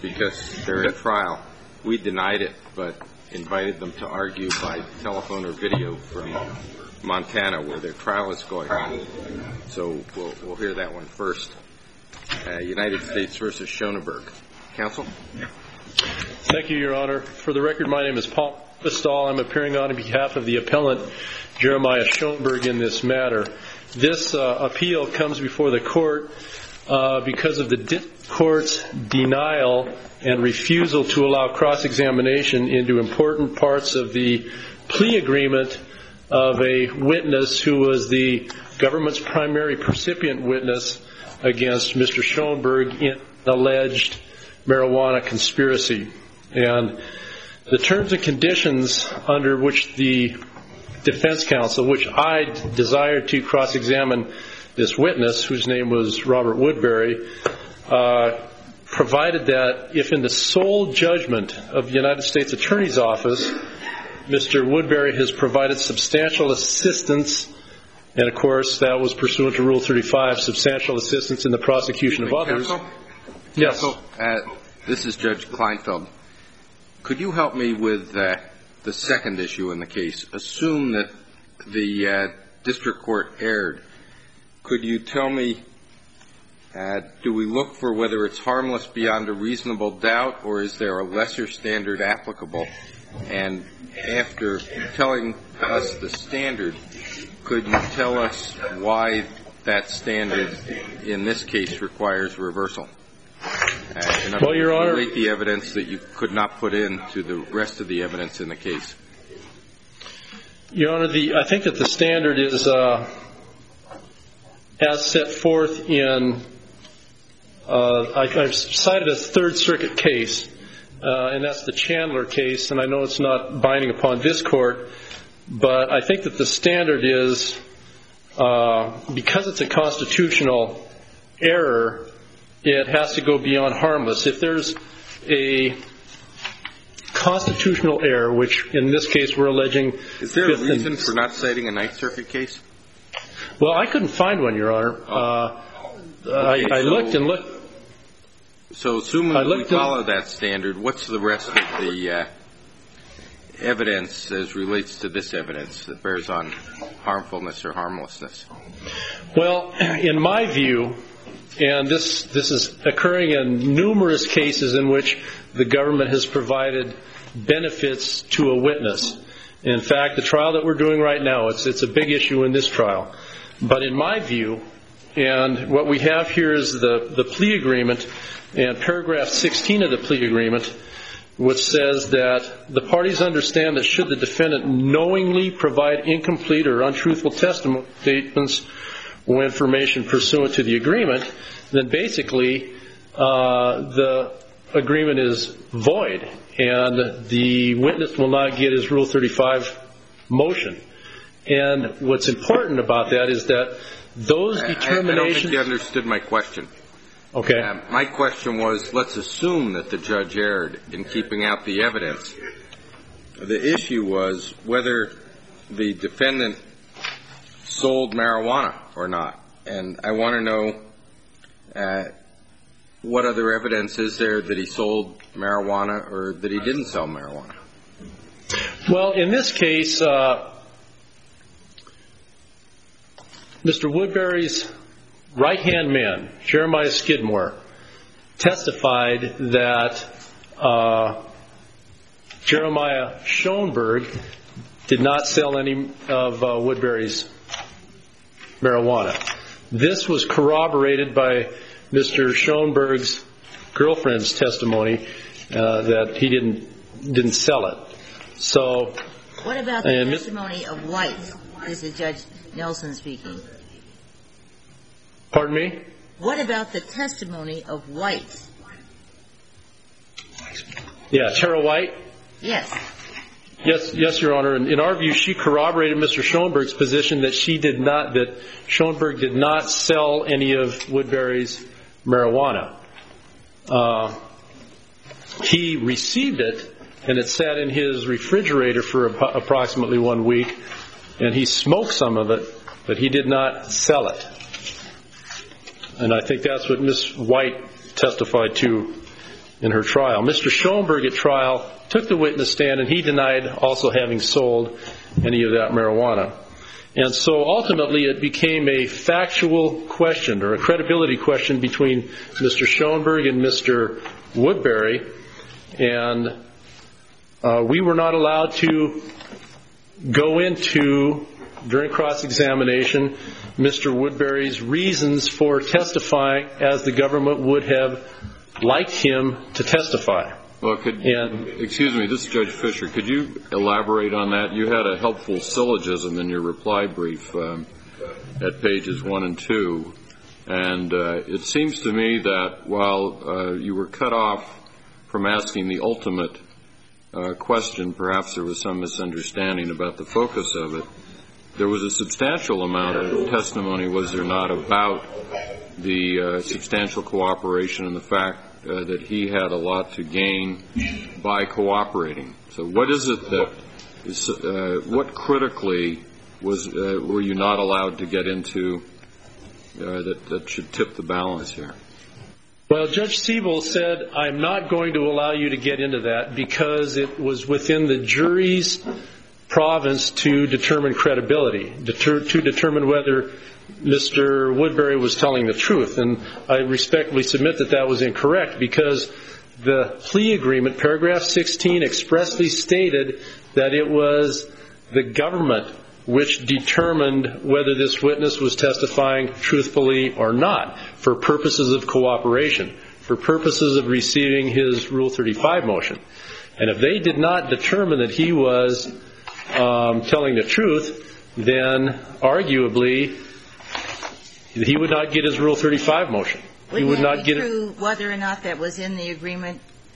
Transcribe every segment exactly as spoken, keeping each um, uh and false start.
because they're in trial. We denied it, but invited them to argue by telephone or video from Montana, where their trial is going on. So we'll, we'll hear that one first. Uh, United States versus Schoenberg. Counsel? Thank you, Your Honor. For the record, my name is Paul Pistol. I'm appearing on behalf of the appellant, Jeremiah Schoenberg, in this matter. This uh, appeal comes before the court uh, because of the di- court's denial and refusal to allow cross-examination into important parts of the plea agreement of a witness who was the government's primary percipient witness against Mister Schoenberg in an alleged marijuana conspiracy. And the terms and conditions under which the defense counsel, which I desired to cross-examine this witness, whose name was Robert Woodbury, uh, provided that if in the sole judgment of the United States Attorney's Office, Mister Woodbury has provided substantial assistance, and of course that was pursuant to Rule thirty-five, substantial assistance in the prosecution of others. Counsel? Yes. Counsel, uh, this is Judge Kleinfeld. Could you help me with uh, the second issue in the case? Assume that the uh, district court erred. Could you tell me, uh, do we look for whether it's harmless beyond a reasonable doubt, or is there a lesser standard applicable? And after telling us the standard, could you tell us why that standard in this case requires reversal? Uh, in other well, Your Honor, relate the evidence that you could not put in to the rest of the evidence in the case. Your Honor, the, I think that the standard is uh, as set forth in, uh, I, I've cited a Third Circuit case, uh, and that's the Chandler case, and I know it's not binding upon this court, but I think that the standard is, uh, because it's a constitutional error, it has to go beyond harmless. If there's a constitutional error, which in this case we're alleging... Is there a reason for not citing a Ninth Circuit case? Well, I couldn't find one, Your Honor. Oh. Uh, okay, I, I so, looked and looked. So assuming we follow and, that standard, what's the rest of the uh, evidence as relates to this evidence that bears on harmfulness or harmlessness? Well, in my view, and this this is occurring in numerous cases in which the government has provided benefits to a witness. In fact, the trial that we're doing right now, it's it's a big issue in this trial. But in my view, and what we have here is the, the plea agreement, and paragraph sixteen of the plea agreement, which says that the parties understand that should the defendant knowingly provide incomplete or untruthful testimony statements or information pursuant to the agreement, then basically uh, the agreement is void, and the witness will not get his Rule thirty-five motion. And what's important about that is that those determinations... I, I don't think you understood my question. Okay. Um, my question was, let's assume that the judge erred in keeping out the evidence. The issue was whether the defendant sold marijuana or not. And I want to know uh, what other evidence is there that he sold marijuana or that he didn't sell marijuana? Well, in this case, uh, Mister Woodbury's right-hand man, Jeremiah Skidmore, testified that uh, Jeremiah Schoenberg did not sell any of uh, Woodbury's marijuana. This was corroborated by Mister Schoenberg's girlfriend's testimony uh, that he didn't didn't sell it. So, what about the testimony of White? This is Judge Nelson speaking. Pardon me? What about the testimony of White? Yeah, Tara White? Yes. Yes, yes, Your Honor. In, in our view, she corroborated Mister Schoenberg's position that she did not, that Schoenberg did not sell any of Woodbury's marijuana. Uh, he received it, and it sat in his refrigerator for ap- approximately one week, and he smoked some of it, but he did not sell it. And I think that's what Miss White testified to in her trial. Mister Schoenberg at trial took the witness stand, and he denied also having sold any of that marijuana. And so ultimately it became a factual question, or a credibility question, between Mister Schoenberg and Mister Woodbury, and uh, we were not allowed to go into, during cross-examination, Mister Woodbury's reasons for testifying as the government would have liked him to testify. Well, could, and, excuse me, this is Judge Fisher. Could you elaborate on that? You had a helpful syllogism in your reply brief um, at pages one and two, and uh, it seems to me that while uh, you were cut off from asking the ultimate uh, question, perhaps there was some misunderstanding about the focus of it, there was a substantial amount of testimony, was there not, about the uh, substantial cooperation and the fact uh, that he had a lot to gain by cooperating. So what is it that is, uh, what critically was uh, were you not allowed to get into uh, that, that should tip the balance here? Well, Judge Siebel said, I'm not going to allow you to get into that because it was within the jury's province to determine credibility, deter, to determine whether Mister Woodbury was telling the truth. And I respectfully submit that that was incorrect, because the plea agreement, paragraph sixteen, expressly stated that it was the government which determined whether this witness was testifying truthfully or not, for purposes of cooperation, for purposes of receiving his Rule thirty-five motion. And if they did not determine that he was um, telling the truth, then arguably he would not get his Rule thirty-five motion. Wouldn't he would that not be get true it. Whether or not that was in the agreement?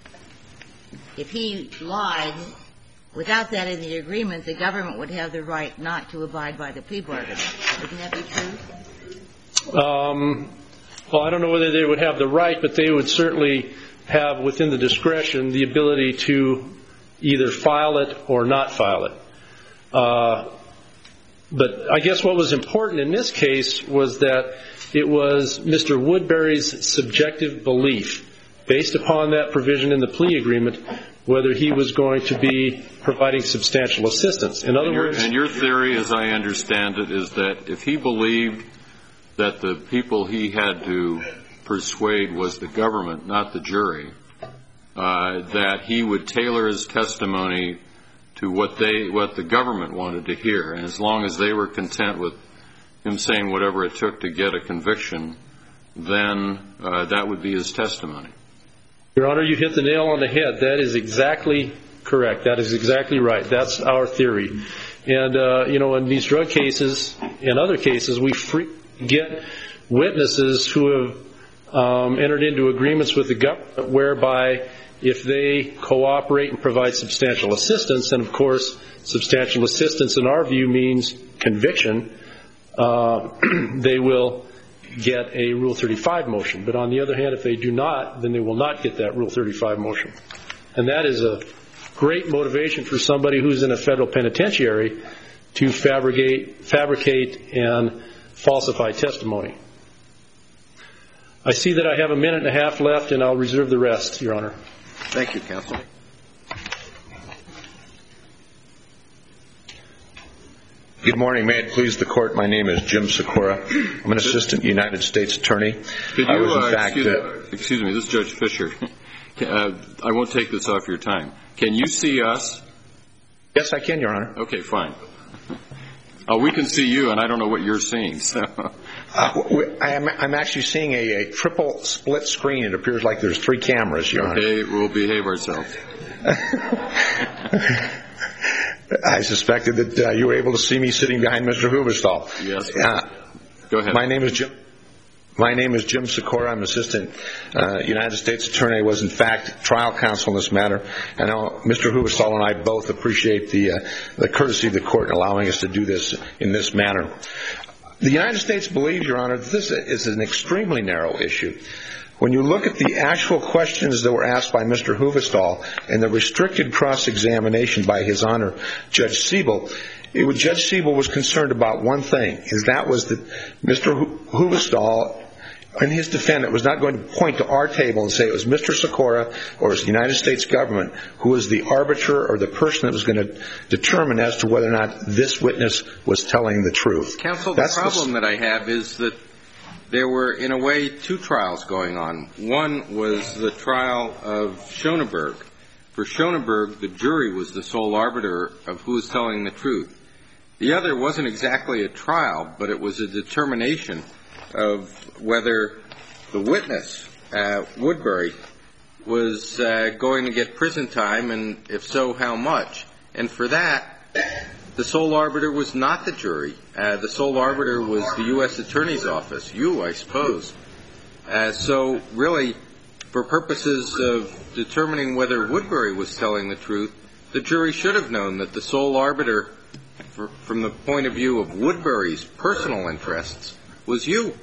If he lied, without that in the agreement, the government would have the right not to abide by the plea bargain. Wouldn't that be true? Um, well, I don't know whether they would have the right, but they would certainly have, within the discretion, the ability to either file it or not file it. Uh, but I guess what was important in this case was that it was Mister Woodbury's subjective belief, based upon that provision in the plea agreement, whether he was going to be providing substantial assistance. In other and your, words... And your theory, as I understand it, is that if he believed that the people he had to persuade was the government, not the jury, uh, that he would tailor his testimony to what they, what the government wanted to hear. And as long as they were content with him saying whatever it took to get a conviction, then uh, that would be his testimony. Your Honor, you hit the nail on the head. That is exactly correct. That is exactly right. That's our theory. And, uh, you know, in these drug cases and other cases, we free- get witnesses who have um, entered into agreements with the government whereby if they cooperate and provide substantial assistance, and of course substantial assistance in our view means conviction, uh, they will get a Rule thirty-five motion. But on the other hand, if they do not, then they will not get that Rule thirty-five motion. And that is a great motivation for somebody who's in a federal penitentiary to fabricate, fabricate and falsify testimony. I see that I have a minute and a half left, and I'll reserve the rest, Your Honor. Thank you, Counsel. Good morning. May it please the Court, my name is Jim Sikora. I'm an assistant United States attorney. Could you, I was, in uh, fact, excuse, uh, excuse me, this is Judge Fisher. uh, I won't take this off your time. Can you see us? Yes, I can, Your Honor. Okay, fine. Uh, we can see you, and I don't know what you're seeing. So. Uh, I am, I'm actually seeing a, a triple split screen. It appears like there's three cameras, Your Honor. Okay, we'll behave ourselves. I suspected that uh, you were able to see me sitting behind Mister Hooverstall. Yes. Uh, Go ahead. My name is Jim. My name is Jim Sikora. I'm assistant uh, United States attorney. I was, in fact, trial counsel in this matter. And uh, Mister Hooverstall and I both appreciate the uh, the courtesy of the court in allowing us to do this in this manner. The United States believes, Your Honor, that this is an extremely narrow issue. When you look at the actual questions that were asked by Mister Hooverstall and the restricted cross-examination by His Honor, Judge Siebel, it was, Judge Siebel was concerned about one thing, is that was that Mister Hooverstall and his defendant was not going to point to our table and say it was Mister Sikora or it was the United States government who was the arbiter or the person that was going to determine as to whether or not this witness was telling the truth. Counsel, the problem that I have is that there were, in a way, two trials going on. One was the trial of Schoenberg. For Schoenberg, the jury was the sole arbiter of who was telling the truth. The other wasn't exactly a trial, but it was a determination of whether the witness, uh, Woodbury, was uh, going to get prison time, and if so, how much. And for that, the sole arbiter was not the jury. Uh, the sole arbiter was the U S Attorney's Office, you, I suppose. Uh, so really, for purposes of determining whether Woodbury was telling the truth, the jury should have known that the sole arbiter, for, from the point of view of Woodbury's personal interests, was you.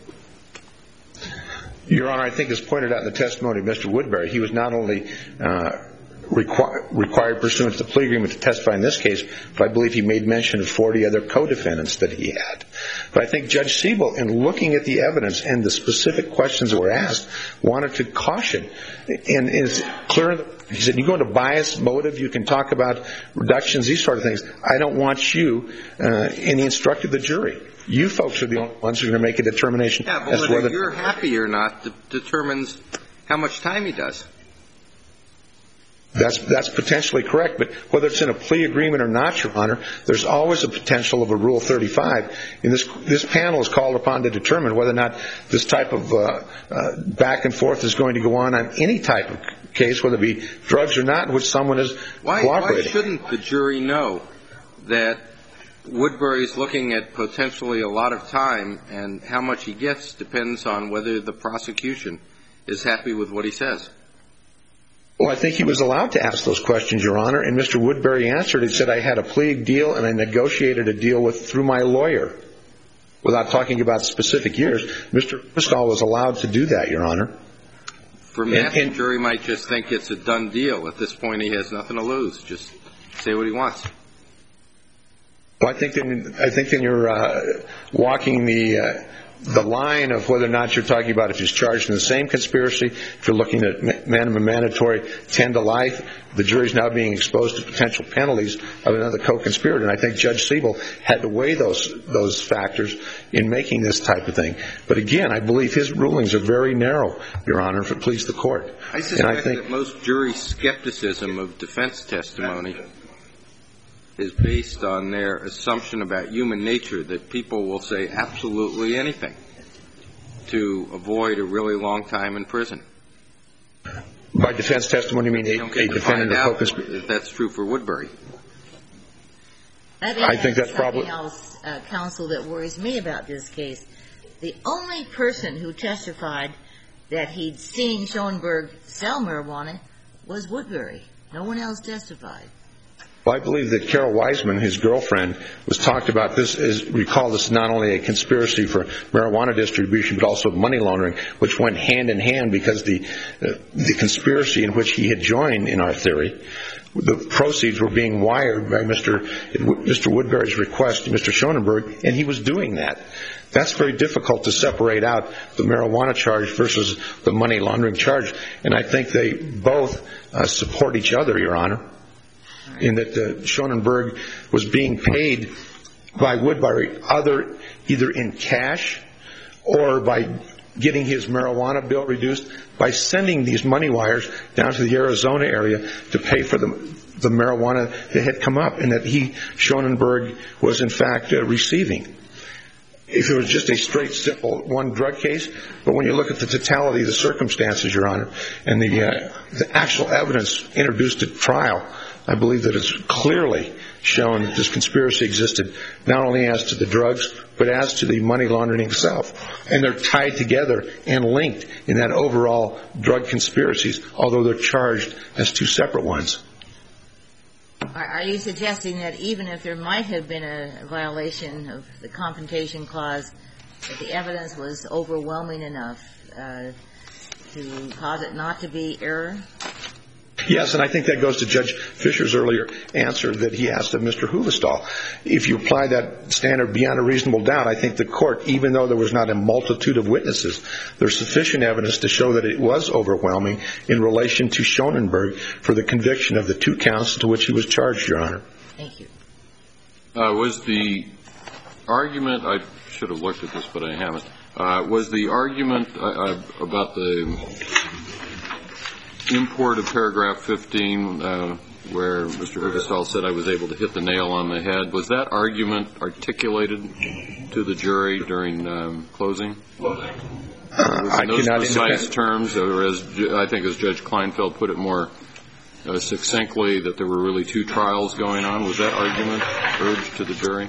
Your Honor, I think as pointed out in the testimony of Mister Woodbury, he was not only uh, requ- required pursuant to the plea agreement to testify in this case, but I believe he made mention of forty other co-defendants that he had. But I think Judge Siebel, in looking at the evidence and the specific questions that were asked, wanted to caution. And it's clear, he said, you go into bias, motive, you can talk about reductions, these sort of things. I don't want you, uh, and he instructed the jury. You folks are the only ones who are going to make a determination. Yeah, but as whether to whether you're happy or not de- determines how much time he does. That's that's potentially correct, but whether it's in a plea agreement or not, Your Honor, there's always a potential of a Rule thirty-five. And this this panel is called upon to determine whether or not this type of uh, uh, back and forth is going to go on on any type of case, whether it be drugs or not, in which someone is why, cooperating. Why shouldn't the jury know that Woodbury's looking at potentially a lot of time, and how much he gets depends on whether the prosecution is happy with what he says? Well, I think he was allowed to ask those questions, Your Honor, and Mister Woodbury answered. He said, I had a plea deal and I negotiated a deal with through my lawyer. Without talking about specific years, Mister Kristall was allowed to do that, Your Honor. From that, the jury might just think it's a done deal. At this point, he has nothing to lose. Just say what he wants. Well, I think then, I think then you're uh, walking the uh, the line of whether or not you're talking about if he's charged in the same conspiracy. If you're looking at minimum mandatory ten to life, the jury's now being exposed to potential penalties of another co-conspirator. And I think Judge Siebel had to weigh those those factors in making this type of thing. But again, I believe his rulings are very narrow, Your Honor, if it please the court. I suspect and I think that most jury skepticism of defense testimony is based on their assumption about human nature, that people will say absolutely anything to avoid a really long time in prison. By defense testimony, you mean a, a defendant or co-conspirator? That's true for Woodbury. I think, I think that's probably else, uh, counsel, that worries me about this case. The only person who testified that he'd seen Schoenberg sell marijuana was Woodbury. No one else testified. Well, I believe that Carol Wiseman, his girlfriend, was talked about this as, recall this is not only a conspiracy for marijuana distribution, but also money laundering, which went hand in hand because the uh, the conspiracy in which he had joined in our theory, the proceeds were being wired by Mister Mister Woodbury's request to Mister Schoenberg, and he was doing that. That's very difficult to separate out the marijuana charge versus the money laundering charge, and I think they both uh, support each other, Your Honor. In that uh, Schoenberg was being paid by Woodbury other either in cash or by getting his marijuana bill reduced by sending these money wires down to the Arizona area to pay for the the marijuana that had come up, and that he, Schoenberg, was in fact uh, receiving. If it was just a straight, simple one drug case, but when you look at the totality of the circumstances, Your Honor, and the, uh, the actual evidence introduced at trial, I believe that it's clearly shown that this conspiracy existed not only as to the drugs, but as to the money laundering itself. And they're tied together and linked in that overall drug conspiracies, although they're charged as two separate ones. Are you suggesting that even if there might have been a violation of the Confrontation Clause, that the evidence was overwhelming enough uh, to cause it not to be error? Yes, and I think that goes to Judge Fisher's earlier answer that he asked of Mister Huvestal. If you apply that standard beyond a reasonable doubt, I think the court, even though there was not a multitude of witnesses, there's sufficient evidence to show that it was overwhelming in relation to Schonenberg for the conviction of the two counts to which he was charged, Your Honor. Thank you. Uh, was the argument, I should have looked at this, but I haven't, uh, was the argument uh, about the import of paragraph fifteen, uh, where Mister Huvestal said I was able to hit the nail on the head, was that argument articulated to the jury during um, closing? Uh, in those precise terms, or as I think as Judge Kleinfeld put it more uh, succinctly, that there were really two trials going on, was that argument urged to the jury?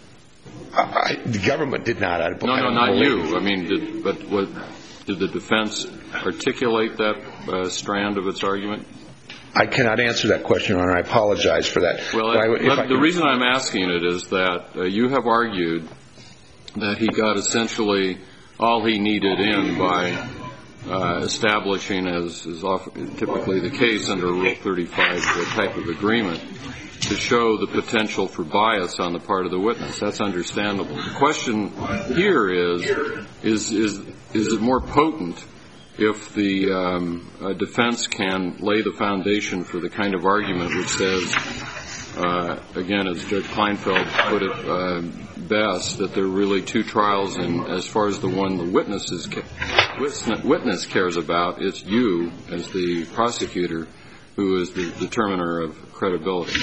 I, the government did not. I, no, I no, don't not believe. you. I mean, did, but what, did the defense articulate that uh, strand of its argument? I cannot answer that question, Your Honor. I apologize for that. Well, I, the could... reason I'm asking it is that uh, you have argued that he got essentially all he needed in by uh, establishing, as is often, typically the case under Rule thirty-five, the type of agreement, to show the potential for bias on the part of the witness. That's understandable. The question here is, is, is, is it more potent if the um, uh, defense can lay the foundation for the kind of argument which says, uh, again, as Judge Kleinfeld put it uh, best, that there are really two trials, and as far as the one the witness, is ca- witness cares about, it's you, as the prosecutor, who is the determiner of credibility.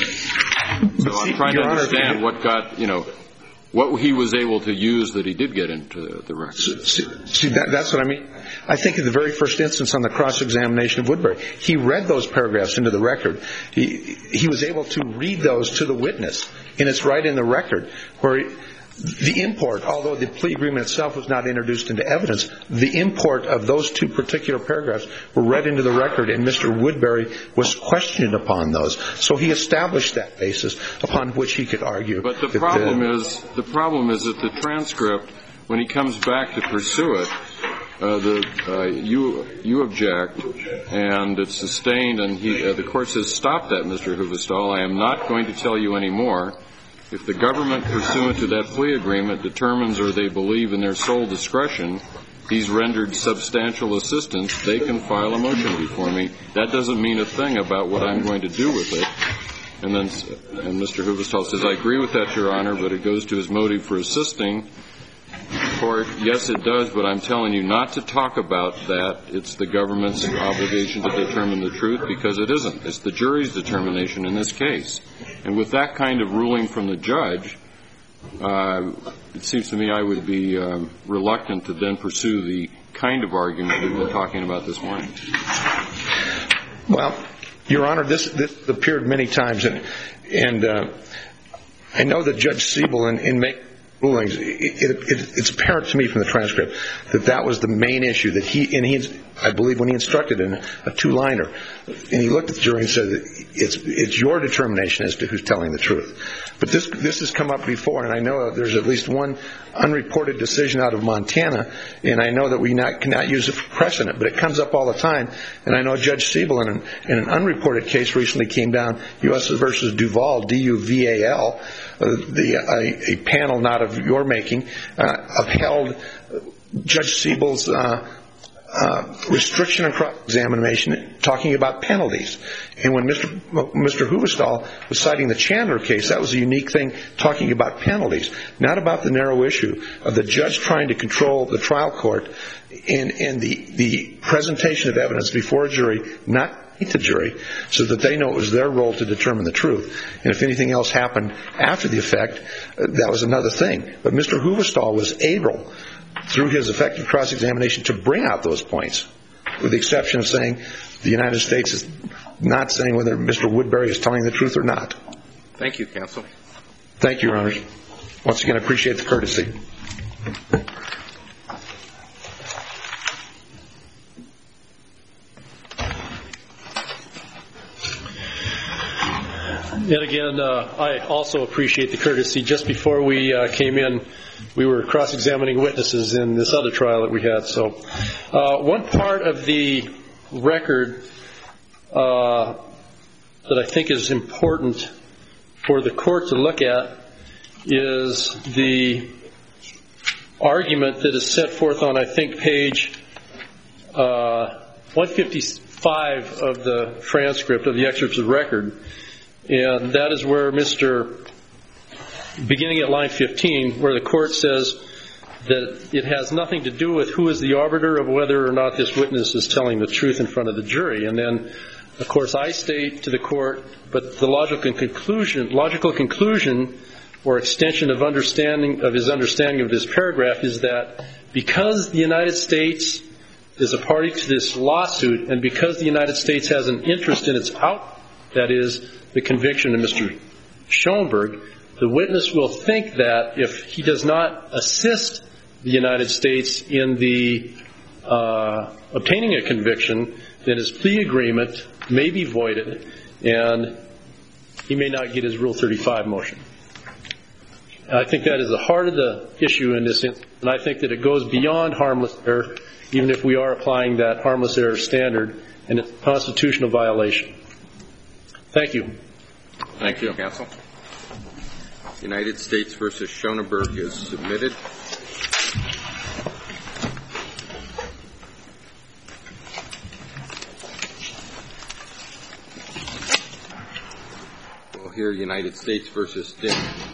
So I'm trying to understand what got, you know, what he was able to use that he did get into the record. See, see that, that's what I mean. I think in the very first instance on the cross-examination of Woodbury, he read those paragraphs into the record. He he was able to read those to the witness, and it's right in the record where he, the import, although the plea agreement itself was not introduced into evidence, the import of those two particular paragraphs were read into the record, and Mister Woodbury was questioned upon those. So he established that basis upon which he could argue. But the problem the, is, the problem is that the transcript, when he comes back to pursue it, uh, the uh, you you object, and it's sustained, and he uh, the court says, "Stop that, Mister Huvestal. I am not going to tell you any more. If the government, pursuant to that plea agreement, determines or they believe in their sole discretion he's rendered substantial assistance, they can file a motion before me. That doesn't mean a thing about what I'm going to do with it." And then and Mister Huvestal says, "I agree with that, Your Honor, but it goes to his motive for assisting." Court, yes, it does, but I'm telling you not to talk about that. It's the government's obligation to determine the truth, because it isn't. It's the jury's determination in this case. And with that kind of ruling from the judge, uh, it seems to me I would be um, reluctant to then pursue the kind of argument we've been talking about this morning. Well, Your Honor, this, this appeared many times, and, and uh, I know that Judge Siebel, in, in making rulings, it, it, it, it's apparent to me from the transcript that that was the main issue, that he, and he, I believe when he instructed in a two-liner, and he looked at the jury and said, it's, it's your determination as to who's telling the truth. But this, this has come up before, and I know there's at least one unreported decision out of Montana, and I know that we not, cannot use it for precedent, but it comes up all the time. And I know Judge Siebel, in an, in an unreported case recently came down, U S versus Duval, D U V A L, uh, the, a, a panel not of your making, uh, upheld Judge Siebel's uh, uh, restriction on cross-examination, talking about penalties. And when Mister Mister Huvestal was citing the Chandler case, that was a unique thing, talking about penalties, not about the narrow issue of the judge trying to control the trial court in, in the, the presentation of evidence before a jury, not the jury, so that they know it was their role to determine the truth. And if anything else happened after the effect, uh, that was another thing. But Mister Huvestal was able, through his effective cross-examination, to bring out those points, with the exception of saying the United States is not saying whether Mister Woodbury is telling the truth or not. Thank you, counsel. Thank you, Your Honors. Once again, I appreciate the courtesy. And again, uh, I also appreciate the courtesy. Just before we uh, came in, we were cross-examining witnesses in this other trial that we had. So uh, one part of the record uh, that I think is important for the court to look at is the argument that is set forth on, I think, page uh, one fifty-five of the transcript of the excerpts of record. And that is where Mister beginning at line fifteen, where the court says that it has nothing to do with who is the arbiter of whether or not this witness is telling the truth in front of the jury. And then, of course, I state to the court, but the logical conclusion, logical conclusion or extension of understanding of his understanding of this paragraph is that because the United States is a party to this lawsuit and because the United States has an interest in its out, that is, the conviction of Mister Schoenberg, the witness will think that if he does not assist the United States in the uh, obtaining a conviction, then his plea agreement may be voided and he may not get his Rule thirty-five motion. I think that is the heart of the issue in this instance, and I think that it goes beyond harmless error, even if we are applying that harmless error standard, and it's a constitutional violation. Thank you. Thank you, counsel. United States versus Schoenberg is submitted. We'll hear United States versus Dinh.